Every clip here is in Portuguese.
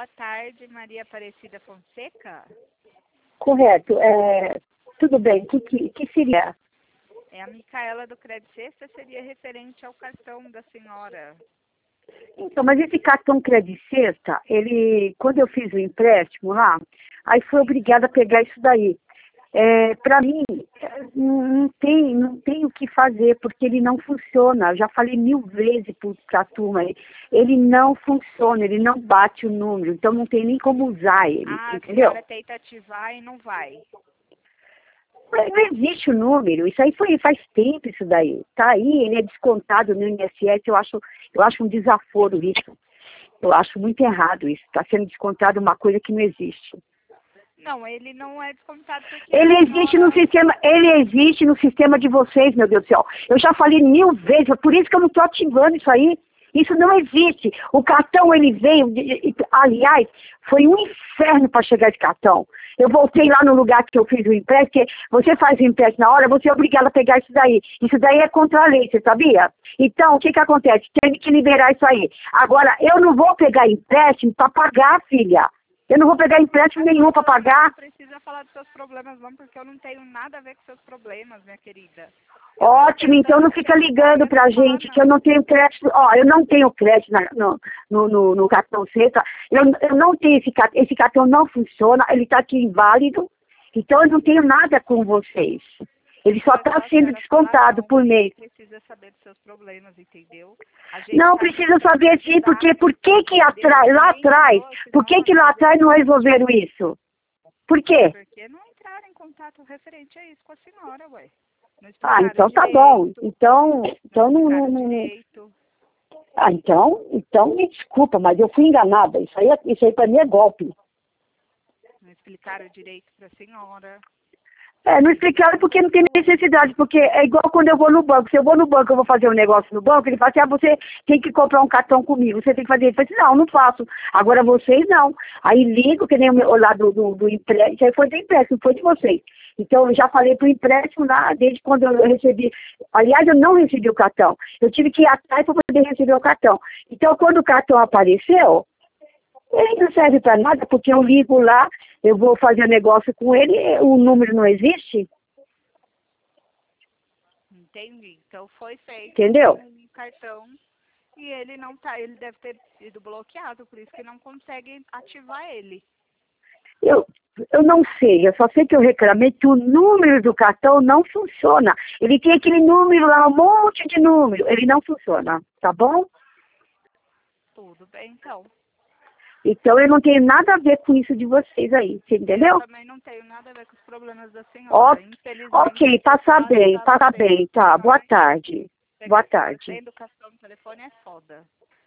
Boa tarde, Maria Aparecida Fonseca. Correto. Tudo bem. Que seria? É a Micaela do Crédito Sexta, seria referente ao cartão da senhora. Então, mas esse cartão Crédito Sexta, quando eu fiz o empréstimo lá, aí fui obrigada a pegar isso daí. Para mim, não tem o que fazer, porque ele não funciona. Eu já falei 1000 vezes para a turma, ele não funciona, ele não bate o número, então não tem nem como usar ele, entendeu? A senhora tenta ativar e não vai. Não existe o número, isso aí faz tempo isso daí. Tá aí, ele é descontado no INSS, eu acho um desaforo isso. Eu acho muito errado isso, está sendo descontado uma coisa que não existe. Não, ele não é descontado porque... Ele existe no sistema de vocês, meu Deus do céu. Eu já falei 1000 vezes, é por isso que eu não estou ativando isso aí. Isso não existe. O cartão, ele veio, aliás, foi um inferno para chegar esse cartão. Eu voltei lá no lugar que eu fiz o empréstimo, porque você faz o empréstimo na hora, você é obrigado a pegar isso daí. Isso daí é contra a lei, você sabia? Então, o que acontece? Teve que liberar isso aí. Agora, eu não vou pegar empréstimo para pagar, filha. Eu não vou pegar empréstimo nenhum para pagar. Não precisa falar dos seus problemas, não, porque eu não tenho nada a ver com seus problemas, minha querida. Ótimo, então não fica ligando pra gente que eu não tenho crédito. Eu não tenho crédito no cartão Sexta. Eu não tenho esse cartão não funciona, ele está aqui inválido, então eu não tenho nada com vocês. Ele só está sendo descontado por mês. Precisa saber dos seus problemas, entendeu? Não precisa saber sim, porque por que lá atrás não resolveram isso? Por quê? Porque não entraram em contato referente a isso com a senhora, ué. Então tá bom. Então não. Então me desculpa, mas eu fui enganada. Isso aí para mim é golpe. Não explicaram direito para a senhora. Não explicaram porque não tem necessidade, porque é igual quando eu vou no banco. Se eu vou no banco, eu vou fazer um negócio no banco, ele fala assim, você tem que comprar um cartão comigo, você tem que fazer. Ele fala assim, não faço. Agora vocês não. Aí ligo, que nem o lá do empréstimo, isso aí foi do empréstimo, foi de vocês. Então, eu já falei pro empréstimo lá, desde quando eu recebi. Aliás, eu não recebi o cartão. Eu tive que ir atrás para poder receber o cartão. Então, quando o cartão apareceu, ele não serve para nada, porque eu ligo lá, eu vou fazer negócio com ele, o número não existe. Entendi. Então foi feito Entendeu? Um cartão e ele não tá, ele deve ter sido bloqueado, por isso que não consegue ativar ele. Eu não sei, eu só sei que eu reclamei que o número do cartão não funciona. Ele tem aquele número lá, um monte de número, ele não funciona, tá bom? Tudo bem, então. Então eu não tenho nada a ver com isso de vocês aí, você entendeu? Eu também não tenho nada a ver com os problemas da senhora, infelizmente. Ok, passa bem, tá, boa tarde. Boa tarde. A educação no telefone é foda.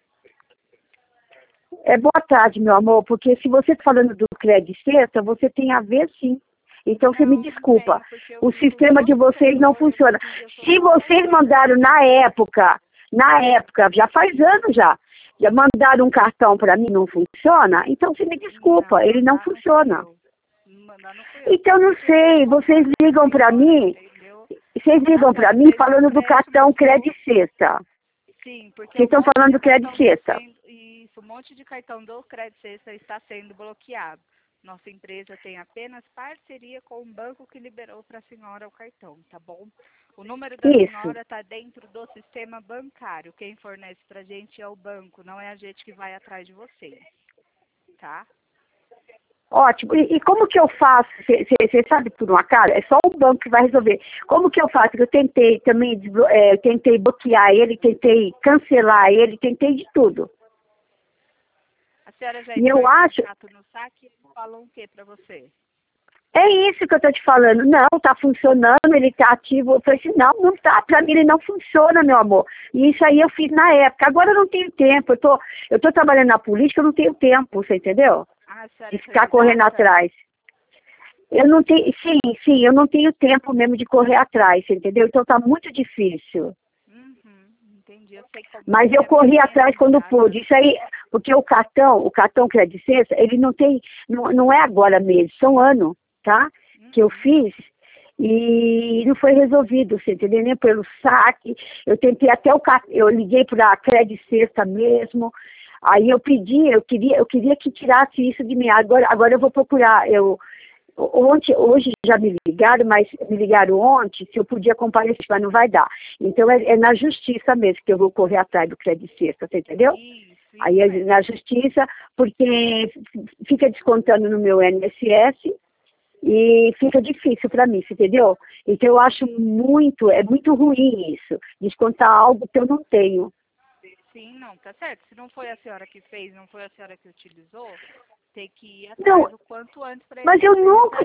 Boa tarde, meu amor, porque se você está falando do Crédito Sexta, você tem a ver sim. Então você me desculpa, o sistema de vocês não funciona. Se vocês mandaram na época, já faz anos já mandaram um cartão para mim, não funciona, então você me desculpa, ele não funciona. Então não sei, vocês ligam para mim falando do cartão Crédito Sexta. Sim, porque vocês estão falando do Crédito Sexta. Isso, um monte de cartão do Crédito Sexta está sendo bloqueado. Nossa empresa tem apenas parceria com o banco que liberou para a senhora o cartão, tá bom? O número da senhora está dentro do sistema bancário. Quem fornece para a gente é o banco, não é a gente que vai atrás de vocês, tá? Ótimo. E como que eu faço? Você sabe por um acaso? É só o banco que vai resolver. Como que eu faço? Eu tentei também, tentei bloquear ele, tentei cancelar ele, tentei de tudo. A senhora já entrou em contato no saque e falou o que para você? É isso que eu estou te falando. Não, está funcionando, ele está ativo. Eu falei assim, não está. Para mim ele não funciona, meu amor. E isso aí eu fiz na época. Agora eu não tenho tempo. Eu tô trabalhando na política, eu não tenho tempo, você entendeu? De ficar correndo atrás. Eu não tenho, sim, eu não tenho tempo mesmo de correr atrás, você entendeu? Então está muito difícil. Entendi. Eu sei como mas eu corri atrás quando pude. Isso aí, porque o cartão Crédito Sexta, ele não é agora mesmo, são anos, tá? Que eu fiz e não foi resolvido, você entendeu? Nem pelo saque. Eu tentei até eu liguei para a Crédito Sexta mesmo. Aí eu queria que tirasse isso de mim. Agora eu vou procurar. Hoje já me ligaram, mas me ligaram ontem se eu podia comparecer, mas não vai dar. Então é na justiça mesmo que eu vou correr atrás do crédito sexta, você entendeu? Isso Aí é mesmo. na justiça, porque fica descontando no meu INSS e fica difícil para mim, você entendeu? Então eu acho é muito ruim isso, descontar algo que eu não tenho. Sim, não, tá certo. Se não foi a senhora que fez, não foi a senhora que utilizou, tem que ir Não, atrás o quanto antes para ele mas eu poder nunca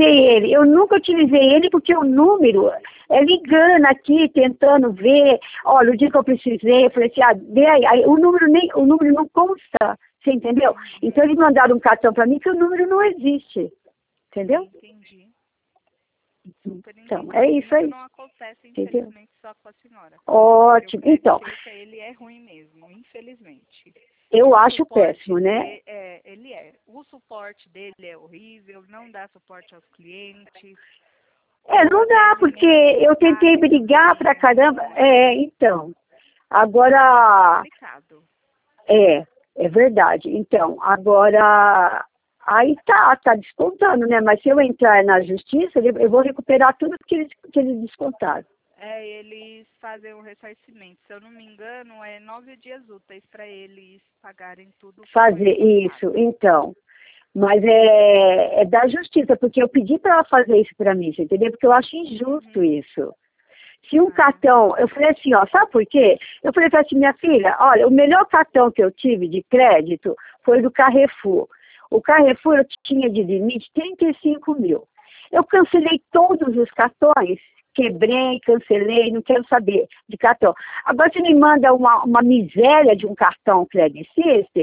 utilizei ele porque o número é ligando aqui, tentando ver. Olha, o dia que eu precisei, eu falei assim, vê aí, o número não consta, você entendeu? Então eles mandaram um cartão para mim que o número não existe, entendeu? Entendi. Super Então, entendi. é isso Isso aí, não acontece, entendeu? infelizmente, só com a senhora. Porque o Ótimo, crédito então, sexta, ele é ruim mesmo, infelizmente. eu O acho suporte péssimo, né? ele é. O suporte dele é horrível, não dá suporte aos clientes. O Não dá, porque atendimento no eu tentei chat brigar também pra é caramba. ruim. Então, É muito agora, complicado. é, é verdade. Então, agora, aí tá descontando, né? Mas se eu entrar na justiça, eu vou recuperar tudo que eles descontaram. Eles fazem o ressarcimento. Se eu não me engano, é 9 dias úteis para eles pagarem tudo que foi Fazer descontado. isso, então. Mas é da justiça, porque eu pedi para ela fazer isso para mim, você entendeu? Porque eu acho injusto isso. Se um cartão, eu falei assim, ó, sabe por quê? Eu falei para assim, minha filha, olha, o melhor cartão que eu tive de crédito foi do Carrefour. O Carrefour eu tinha de limite 35 mil. Eu cancelei todos os cartões, quebrei, cancelei, não quero saber de cartão. Agora você me manda uma miséria de um cartão Credit System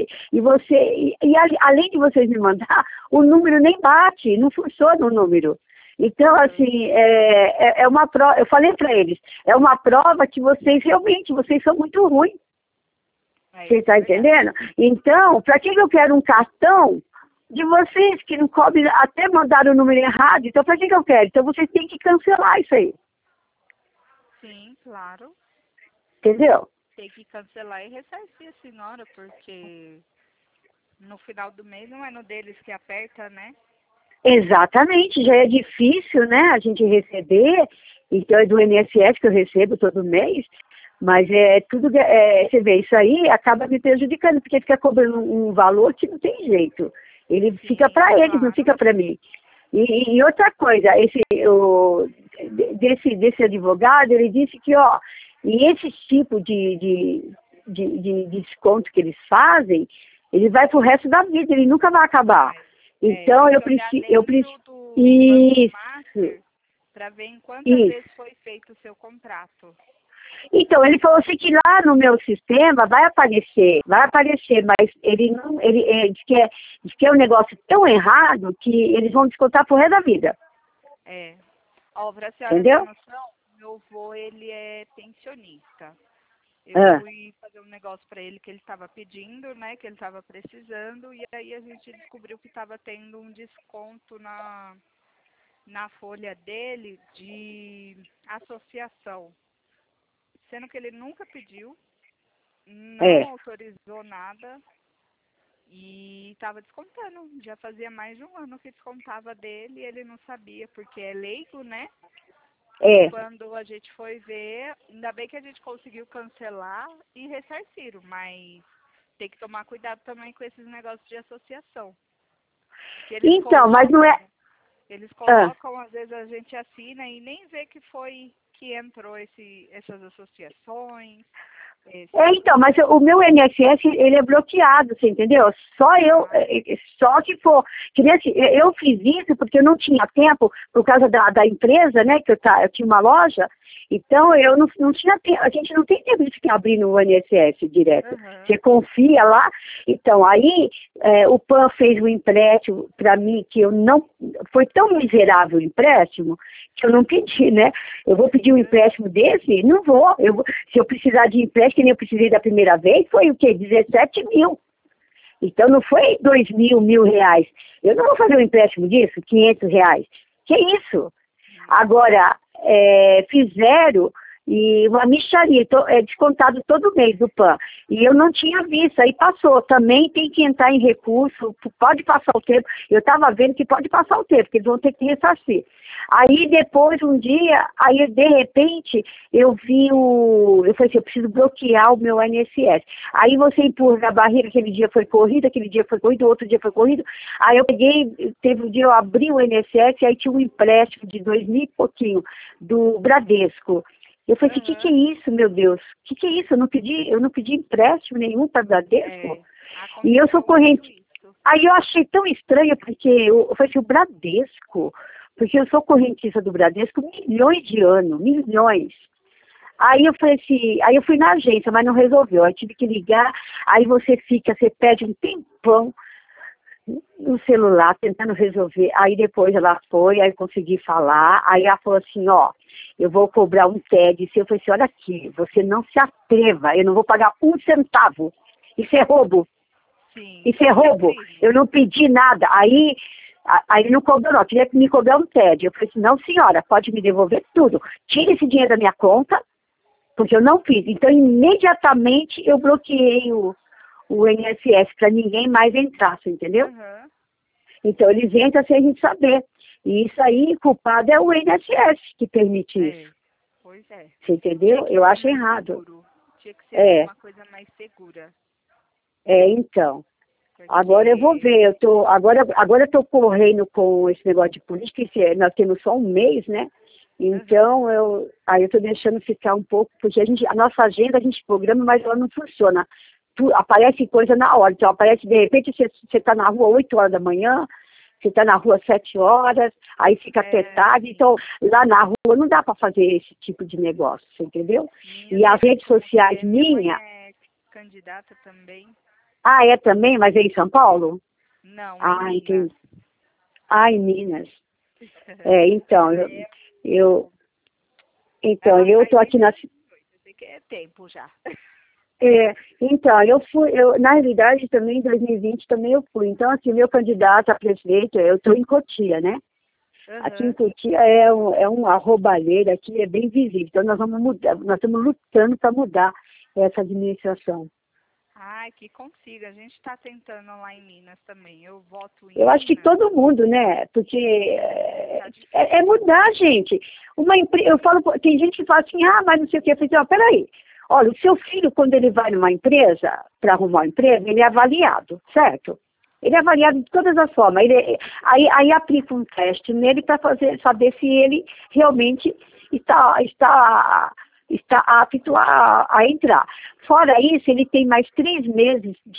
além de vocês me mandar, o número nem bate, não funciona o número. Então, assim, é uma prova, eu falei para eles, é uma prova que vocês são muito ruins. Você Isso é está verdade. entendendo? Então, para que eu quero um cartão de vocês que não cobre, até mandaram o número errado? Então, para que eu quero? Então, vocês têm que cancelar isso aí. Sim, claro. Entendeu? Tem que cancelar e ressarcir a senhora, porque no final do mês não é no deles que aperta, né? Exatamente, já é difícil, né, a gente receber, então é do INSS que eu recebo todo mês, mas você vê, isso aí acaba me prejudicando, porque fica cobrando um valor que não tem jeito. Ele fica Sim, para eles, não claro. fica para mim. E outra coisa, desse advogado, ele disse que, ó, e esse tipo de desconto que eles fazem, ele vai pro resto da vida, ele nunca vai acabar. Então, Tem eu que olhar preciso, dentro do Banco isso, Master para ver em quantas isso. vezes foi feito o seu contrato. Então, ele falou assim que lá no meu sistema vai aparecer, mas ele diz que é um negócio tão errado que eles vão descontar pro resto da vida. Ó, pra senhora ter Entendeu? noção, meu avô, ele é pensionista. Eu Ah, fui fazer um negócio para ele que ele estava pedindo, né, que ele estava precisando, e aí a gente descobriu que estava tendo um desconto na folha dele de associação. Sendo que ele nunca pediu, não é. autorizou nada e estava descontando. Já fazia mais de um ano que descontava dele e ele não sabia, porque é leigo, né? E É. quando a gente foi ver, ainda bem que a gente conseguiu cancelar e ressarciram, mas tem que tomar cuidado também com esses negócios de associação. Que Então, mas não é. eles Ah. colocam, às vezes a gente assina e nem vê que foi que entrou essas associações. Então, mas o meu INSS, ele é bloqueado, você entendeu? Só se for, que nem assim, eu fiz isso porque eu não tinha tempo, por causa da empresa, né, que eu tinha uma loja, então eu não tinha tempo, a gente não tem tempo de ficar abrindo o INSS direto. Você confia lá, então aí o PAN fez um empréstimo para mim que eu não, foi tão miserável o empréstimo, que eu não pedi, né? Eu vou pedir um empréstimo desse? Não vou. Se eu precisar de empréstimo, que nem eu precisei da primeira vez, foi o quê? 17 mil. Então não foi 2.000, R$ 1.000. Eu não vou fazer um empréstimo disso, R$ 500. Que isso? Agora, fizeram, E uma mixaria, é descontado todo mês do PAN. E eu não tinha visto, aí passou. Também tem que entrar em recurso, pode passar o tempo. Eu estava vendo que pode passar o tempo, porque eles vão ter que ressarcir. Aí depois, um dia, aí de repente, eu falei assim, eu preciso bloquear o meu INSS. Aí você empurra na barriga, aquele dia foi corrido, outro dia foi corrido. Aí eu peguei, teve um dia eu abri o INSS, e aí tinha um empréstimo de 2.000 e pouquinho, do Bradesco. Eu falei assim, que é isso, meu Deus? Que é isso? Eu não pedi empréstimo nenhum para Bradesco. E eu sou corrente. Aí eu achei tão estranho, porque eu falei assim, o Bradesco, porque eu sou correntista do Bradesco milhões de anos, milhões. Aí eu falei assim, aí eu fui na agência, mas não resolveu. Aí tive que ligar, aí você perde um tempão no celular tentando resolver. Aí depois ela foi, aí consegui falar, aí ela falou assim, ó, eu vou cobrar um TED. Eu falei assim, olha aqui, você não se atreva, eu não vou pagar um centavo. Isso é roubo. Sim. Isso é roubo. Eu não pedi nada. Aí não cobrou, não. Queria me cobrar um TED. Eu falei assim, não, senhora, pode me devolver tudo. Tire esse dinheiro da minha conta, porque eu não fiz. Então, imediatamente, eu bloqueei o INSS para ninguém mais entrar, você entendeu? Uhum. Então, eles entram sem a gente saber. E isso aí, culpado é o INSS que permite isso. Pois é. Você entendeu? Eu acho errado. Seguro. Tinha que ser uma coisa mais segura. Então. Porque... Agora eu vou ver, agora eu tô correndo com esse negócio de política, nós temos só um mês, né? Então, aí eu tô deixando ficar um pouco, porque a nossa agenda a gente programa, mas ela não funciona. Aparece coisa na hora, então aparece, de repente, você tá na rua 8 horas da manhã, você tá na rua 7 horas, aí fica até tarde, então lá na rua não dá para fazer esse tipo de negócio, você entendeu? E as redes sociais minha é candidata também. Ah, é também? Mas é em São Paulo? Não, em Minas. Em Minas. Então, eu tô aqui na... Eu sei que é tempo já. Então, na realidade, também em 2020 também eu fui. Então, assim, meu candidato a prefeito, eu estou em Cotia, né? Aqui em Cotia é uma roubalheira, aqui é bem visível. Então, nós vamos mudar, nós estamos lutando para mudar essa administração. Ai, que consiga. A gente está tentando lá em Minas também. Eu voto em Eu acho que todo mundo, né? Porque é mudar, gente. Eu falo, tem gente que fala assim, mas não sei o que. Eu falei, peraí. Olha, o seu filho, quando ele vai numa empresa, para arrumar um emprego, ele é avaliado, certo? Ele é avaliado de todas as formas. Aí aplica um teste nele para saber se ele realmente está apto a entrar. Fora isso, ele tem mais 3 meses